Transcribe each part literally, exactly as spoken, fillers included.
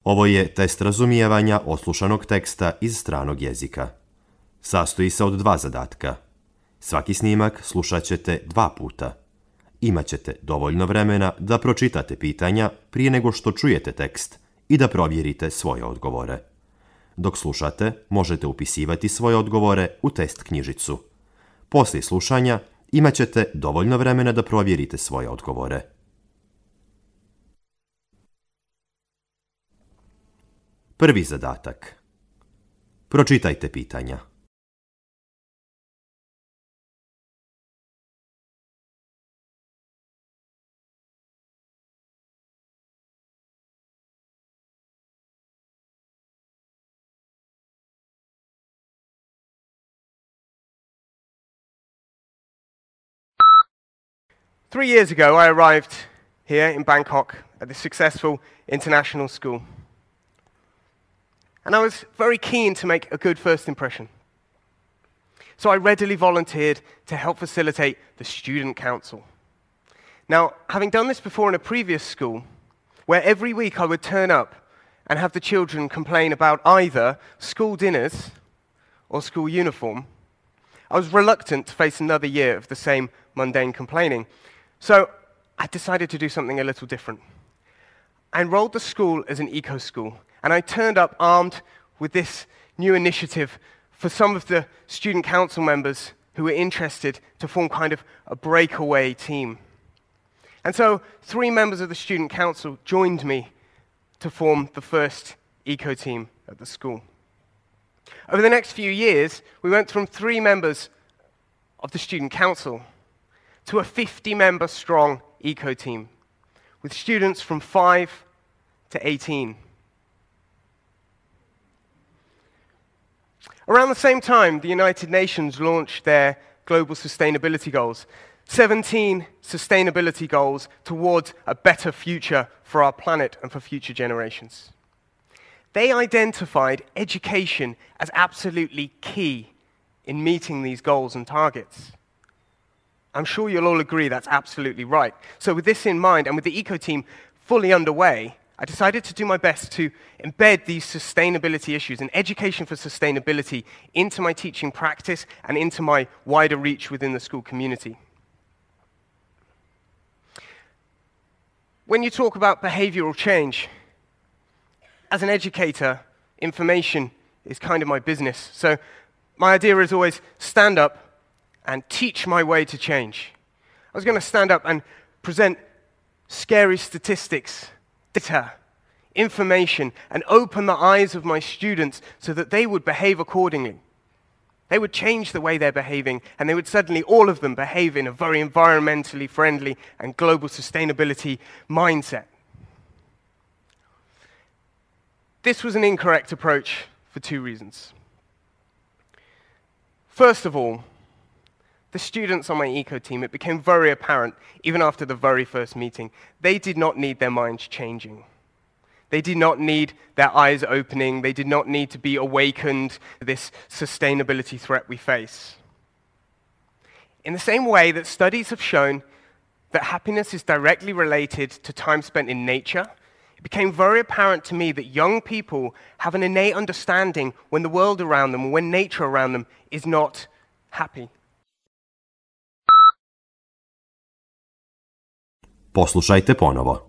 Ovo je test razumijevanja odslušanog teksta iz stranog jezika. Sastoji se od dva zadatka. Svaki snimak slušat ćete dva puta. Imaćete dovoljno vremena da pročitate pitanja prije nego što čujete tekst i da provjerite svoje odgovore. Dok slušate, možete upisivati svoje odgovore u test knjižicu. Poslije slušanja imaćete dovoljno vremena da provjerite svoje odgovore. Prvi zadatak. Pročitajte pitanja. Three years ago, I arrived here in Bangkok at this successful international school. And I was very keen to make a good first impression. So I readily volunteered to help facilitate the student council. Now, having done this before in a previous school, where every week I would turn up and have the children complain about either school dinners or school uniform, I was reluctant to face another year of the same mundane complaining. So I decided to do something a little different. I enrolled the school as an eco-school, and I turned up armed with this new initiative for some of the student council members who were interested to form kind of a breakaway team. And so three members of the student council joined me to form the first eco team at the school. Over the next few years, we went from three members of the student council to a fifty-member strong eco team, with students from five to eighteen. Around the same time, the United Nations launched their global sustainability goals, seventeen sustainability goals towards a better future for our planet and for future generations. They identified education as absolutely key in meeting these goals and targets. I'm sure you'll all agree that's absolutely right. So with this in mind, and with the eco team fully underway, I decided to do my best to embed these sustainability issues and education for sustainability into my teaching practice and into my wider reach within the school community. When you talk about behavioral change, as an educator, information is kind of my business. So my idea is always stand up and teach my way to change. I was going to stand up and present scary statistics, data, information, and open the eyes of my students so that they would behave accordingly. They would change the way they're behaving, and they would suddenly, all of them, behave in a very environmentally friendly and global sustainability mindset. This was an incorrect approach for two reasons. First of all, the students on my eco team, it became very apparent, even after the very first meeting, they did not need their minds changing. They did not need their eyes opening. They did not need to be awakened to this sustainability threat we face. In the same way that studies have shown that happiness is directly related to time spent in nature, it became very apparent to me that young people have an innate understanding when the world around them, when nature around them is not happy. Poslušajte ponovo.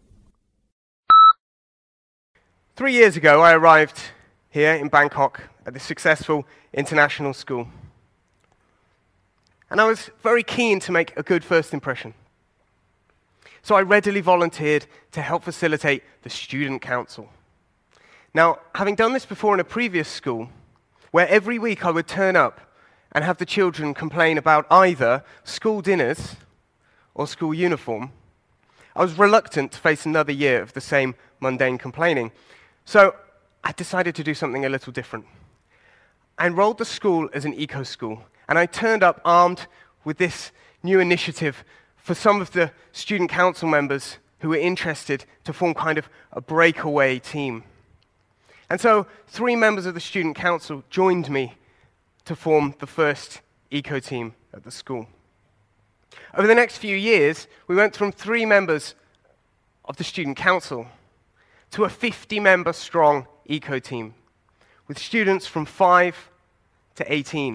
Three years ago, I arrived here in Bangkok at this successful international school. And I was very keen to make a good first impression. So I readily volunteered to help facilitate the student council. Now, having done this before in a previous school, where every week I would turn up and have the children complain about either school dinners or school uniform, I was reluctant to face another year of the same mundane complaining. So I decided to do something a little different. I enrolled the school as an eco-school, and I turned up armed with this new initiative for some of the student council members who were interested to form kind of a breakaway team. And so three members of the student council joined me to form the first eco team at the school. Over the next few years, we went from three members of the student council to a fifty-member strong eco team, with students from five to eighteen.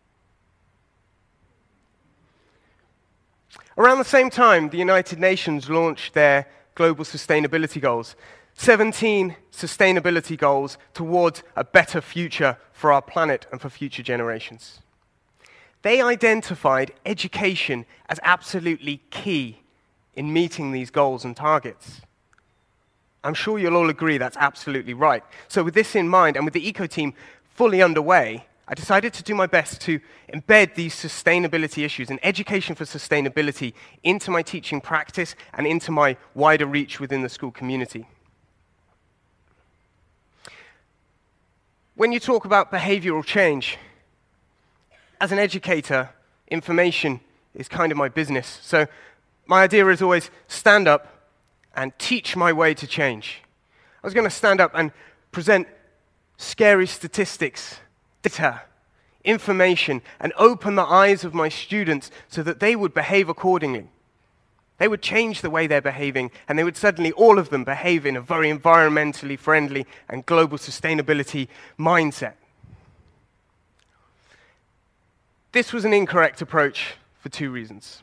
Around the same time, the United Nations launched their Global Sustainability Goals, seventeen sustainability goals towards a better future for our planet and for future generations. They identified education as absolutely key in meeting these goals and targets. I'm sure you'll all agree that's absolutely right. So with this in mind, and with the eco team fully underway, I decided to do my best to embed these sustainability issues and education for sustainability into my teaching practice and into my wider reach within the school community. When you talk about behavioral change, as an educator, information is kind of my business. So my idea is always stand up and teach my way to change. I was going to stand up and present scary statistics, data, information, and open the eyes of my students so that they would behave accordingly. They would change the way they're behaving, and they would suddenly, all of them, behave in a very environmentally friendly and global sustainability mindset. This was an incorrect approach for two reasons.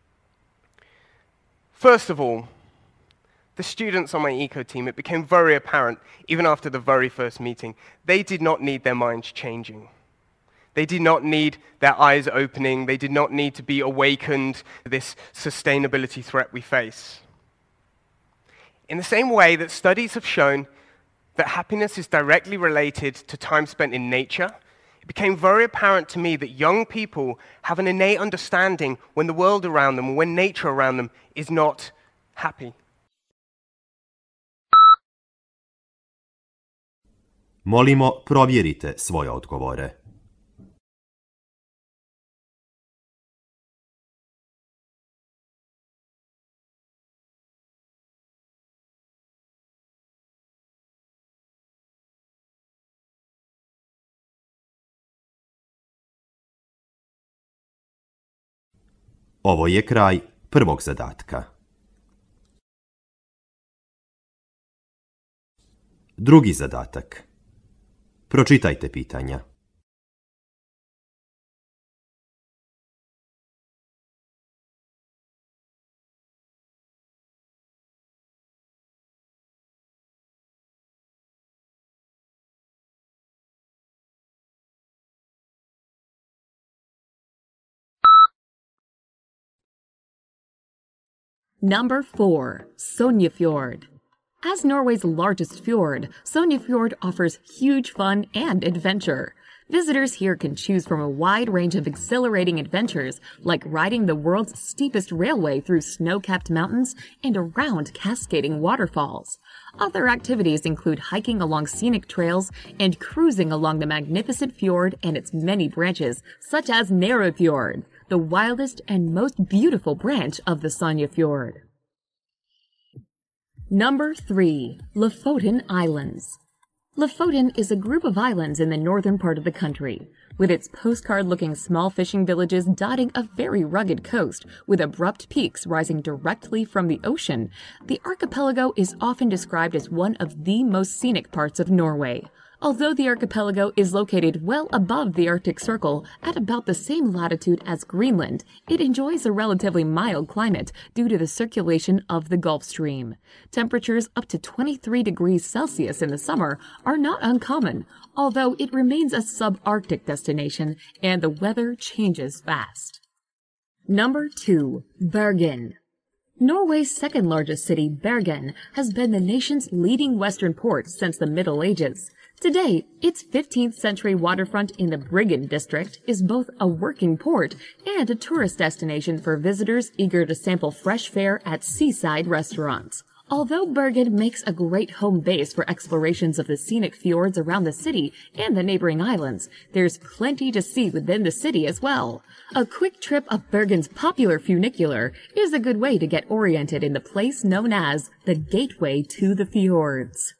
First of all, the students on my eco team, it became very apparent, even after the very first meeting, they did not need their minds changing. They did not need their eyes opening. They did not need to be awakened to this sustainability threat we face. In the same way that studies have shown that happiness is directly related to time spent in nature, it became very apparent to me that young people have an innate understanding when the world around them, when nature around them is not happy. Molimo, provjerite svoje odgovore. Ovo je kraj prvog zadatka. Drugi zadatak. Pročitajte pitanja. Number four, Sognefjord. As Norway's largest fjord, Sognefjord offers huge fun and adventure. Visitors here can choose from a wide range of exhilarating adventures, like riding the world's steepest railway through snow-capped mountains and around cascading waterfalls. Other activities include hiking along scenic trails and cruising along the magnificent fjord and its many branches, such as Nærøyfjord, the wildest and most beautiful branch of the Sognefjord. Number three, Lofoten Islands. Lofoten is a group of islands in the northern part of the country, with its postcard-looking small fishing villages dotting a very rugged coast with abrupt peaks rising directly from the ocean. The archipelago is often described as one of the most scenic parts of Norway. Although the archipelago is located well above the Arctic Circle at about the same latitude as Greenland, it enjoys a relatively mild climate due to the circulation of the Gulf Stream. Temperatures up to twenty-three degrees Celsius in the summer are not uncommon, although it remains a subarctic destination and the weather changes fast. Number two, Bergen. Norway's second largest city, Bergen, has been the nation's leading western port since the Middle Ages. Today, its fifteenth century waterfront in the Bryggen district is both a working port and a tourist destination for visitors eager to sample fresh fare at seaside restaurants. Although Bergen makes a great home base for explorations of the scenic fjords around the city and the neighboring islands, there's plenty to see within the city as well. A quick trip up Bergen's popular funicular is a good way to get oriented in the place known as the Gateway to the Fjords.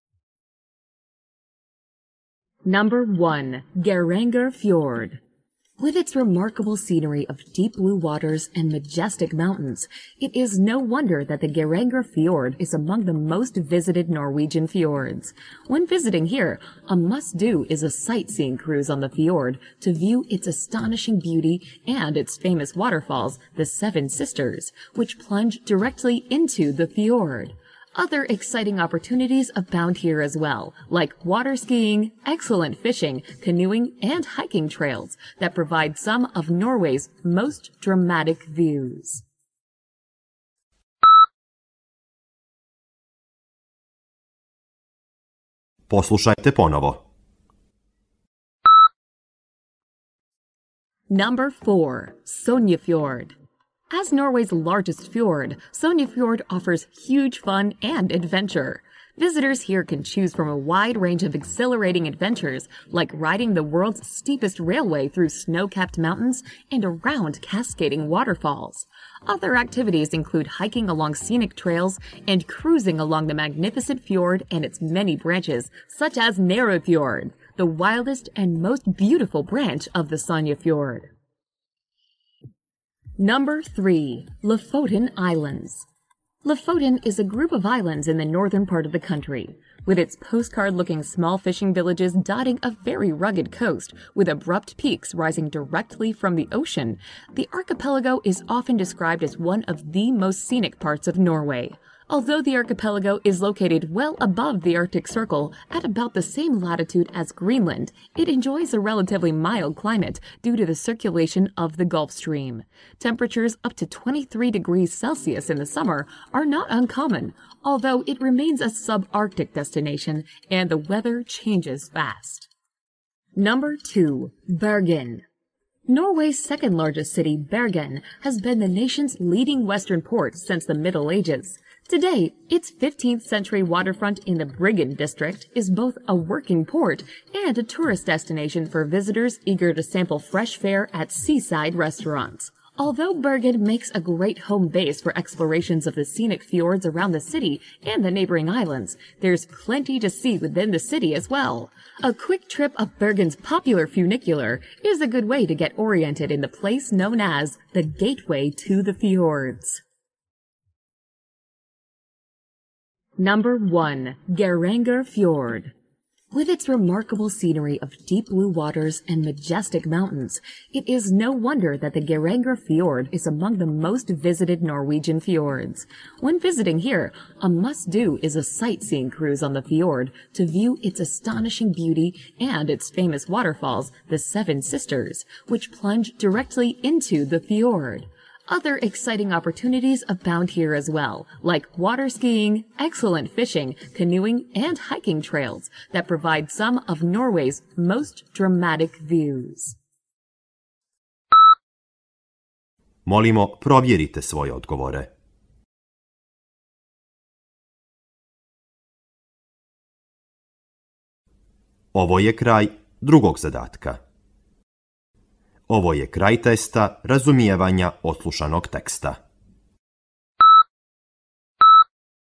Number one, Geiranger Fjord. With its remarkable scenery of deep blue waters and majestic mountains, it is no wonder that the Geiranger Fjord is among the most visited Norwegian fjords. When visiting here, a must-do is a sightseeing cruise on the fjord to view its astonishing beauty and its famous waterfalls, the Seven Sisters, which plunge directly into the fjord. Other exciting opportunities abound here as well, like water skiing, excellent fishing, canoeing, and hiking trails that provide some of Norway's most dramatic views. Poslušajte ponovo. Number four. Sognefjord. As Norway's largest fjord, Sognefjord offers huge fun and adventure. Visitors here can choose from a wide range of exhilarating adventures, like riding the world's steepest railway through snow-capped mountains and around cascading waterfalls. Other activities include hiking along scenic trails and cruising along the magnificent fjord and its many branches, such as Nærøyfjord, the wildest and most beautiful branch of the Sognefjord. Number three. Lofoten Islands. Lofoten is a group of islands in the northern part of the country, with its postcard-looking small fishing villages dotting a very rugged coast with abrupt peaks rising directly from the ocean. The archipelago is often described as one of the most scenic parts of Norway. Although the archipelago is located well above the Arctic Circle at about the same latitude as Greenland, it enjoys a relatively mild climate due to the circulation of the Gulf Stream. Temperatures up to twenty-three degrees Celsius in the summer are not uncommon, although it remains a subarctic destination and the weather changes fast. Number two. Bergen. Norway's second largest city, Bergen, has been the nation's leading western port since the Middle Ages. Today, its fifteenth century waterfront in the Bryggen district is both a working port and a tourist destination for visitors eager to sample fresh fare at seaside restaurants. Although Bergen makes a great home base for explorations of the scenic fjords around the city and the neighboring islands, there's plenty to see within the city as well. A quick trip up Bergen's popular funicular is a good way to get oriented in the place known as the Gateway to the Fjords. Number one. Geiranger Fjord. With its remarkable scenery of deep blue waters and majestic mountains, it is no wonder that the Geiranger Fjord is among the most visited Norwegian fjords. When visiting here, a must-do is a sightseeing cruise on the fjord to view its astonishing beauty and its famous waterfalls, the Seven Sisters, which plunge directly into the fjord. Other exciting opportunities abound here as well, like water skiing, excellent fishing, canoeing, and hiking trails that provide some of Norway's most dramatic views. Molimo, provjerite svoje odgovore. Ovo je kraj drugog zadatka. Ovo je kraj testa razumijevanja odslušanog teksta.